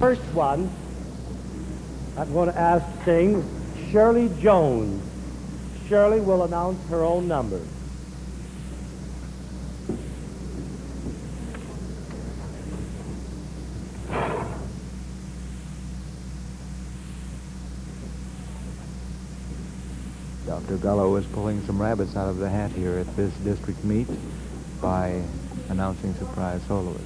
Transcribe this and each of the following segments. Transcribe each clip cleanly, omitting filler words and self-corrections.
First one, I'm going to ask to sing Shirley Jones. Shirley will announce her own number. Dr. Gullo is pulling some rabbits out of the hat here at this district meet by announcing surprise soloists.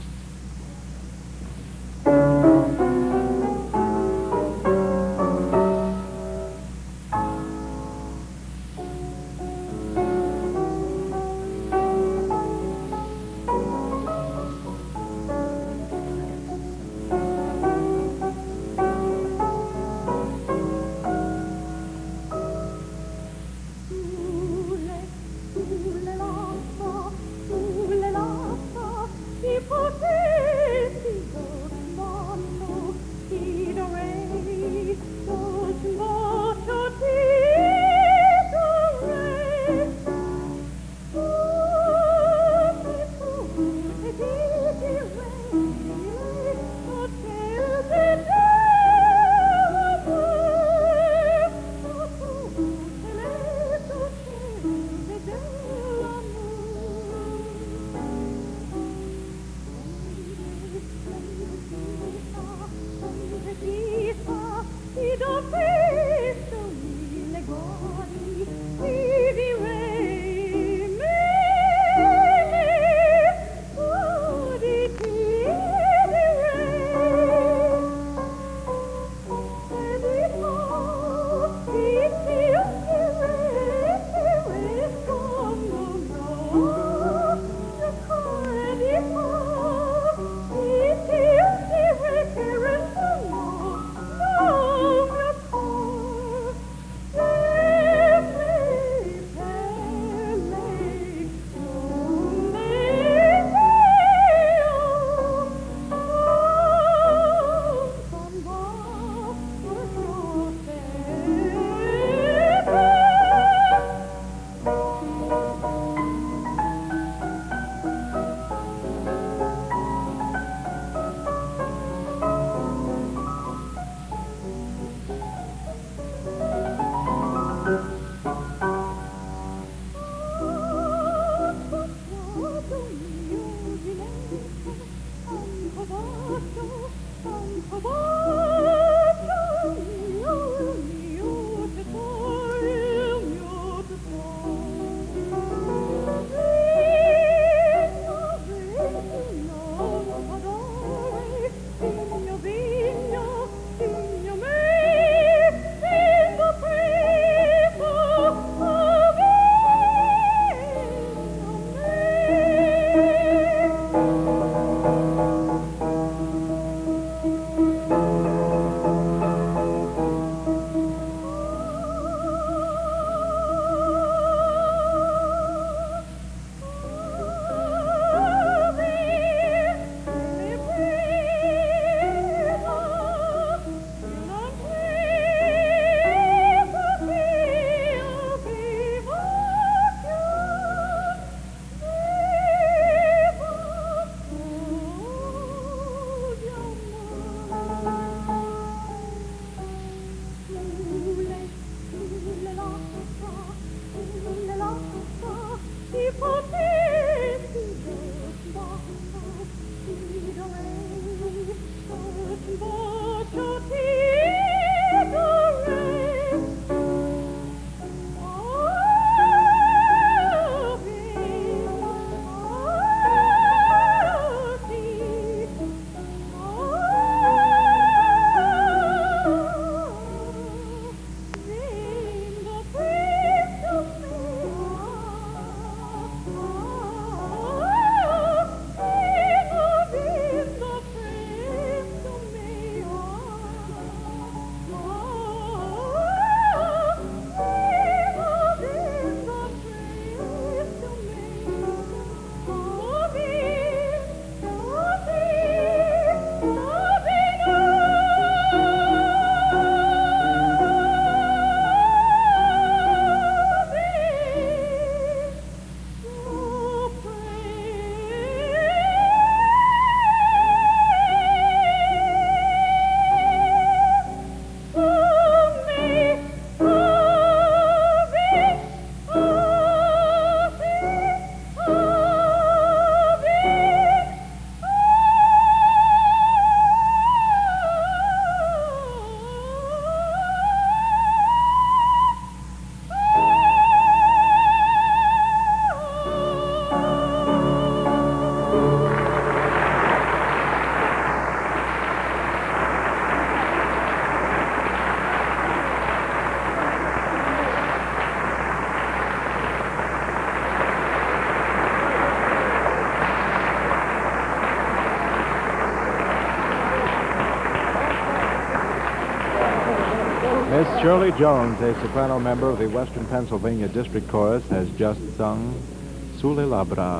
Miss Shirley Jones, a soprano member of the Western Pennsylvania District Chorus, has just sung Sule Labra.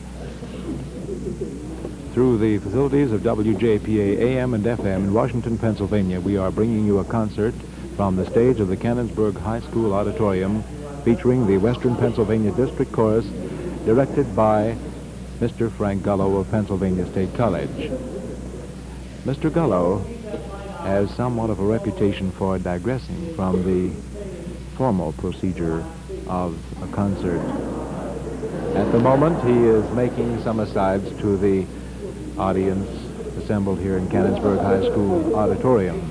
Through the facilities of WJPA AM and FM in Washington, Pennsylvania, we are bringing you a concert from the stage of the Canonsburg High School Auditorium featuring the Western Pennsylvania District Chorus, directed by Mr. Frank Gullo of Pennsylvania State College. Mr. Gullo has somewhat of a reputation for digressing from the formal procedure of a concert. At the moment, he is making some asides to the audience assembled here in Canonsburg High School Auditorium.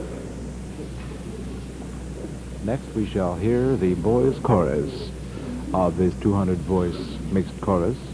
Next, we shall hear the boys' chorus of this 200-voice mixed chorus